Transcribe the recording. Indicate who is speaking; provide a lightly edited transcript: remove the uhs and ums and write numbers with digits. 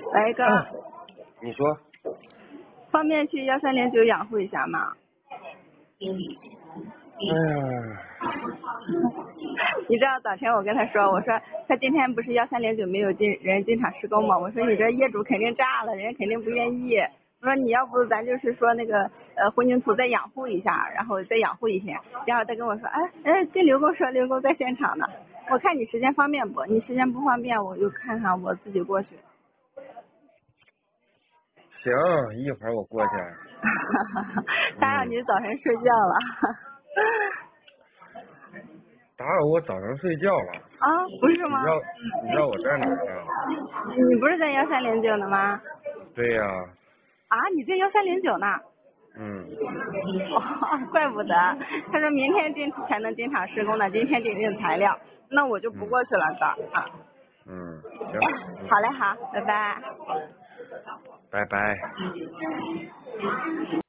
Speaker 1: 喂哥，
Speaker 2: 你说。
Speaker 1: 方便去1309养护一下吗？
Speaker 2: 哎呀，
Speaker 1: 你知道早晨我跟他说，我说他今天不是1309没有人进场施工吗？我说你这业主肯定炸了，人家肯定不愿意。我说你要不咱就是说那个混凝土再养护一下，然后再养护一天。然后他跟我说，跟刘工说，刘工在现场呢。我看你时间方便不？你时间不方便，我就看看我自己过去。
Speaker 2: 行，一会儿我过去。
Speaker 1: 打扰你早晨睡觉了。
Speaker 2: 打扰我早上睡觉了。
Speaker 1: 啊，不是吗？
Speaker 2: 你知道我在哪儿呢？
Speaker 1: 你不是在1309呢吗？
Speaker 2: 对呀。
Speaker 1: 啊，你在1309呢？哦，怪不得。他说明天才能进场施工呢，今天订材料，那我就不过去了，哥啊。
Speaker 2: 行。
Speaker 1: 好嘞，好，拜拜。
Speaker 2: 拜拜。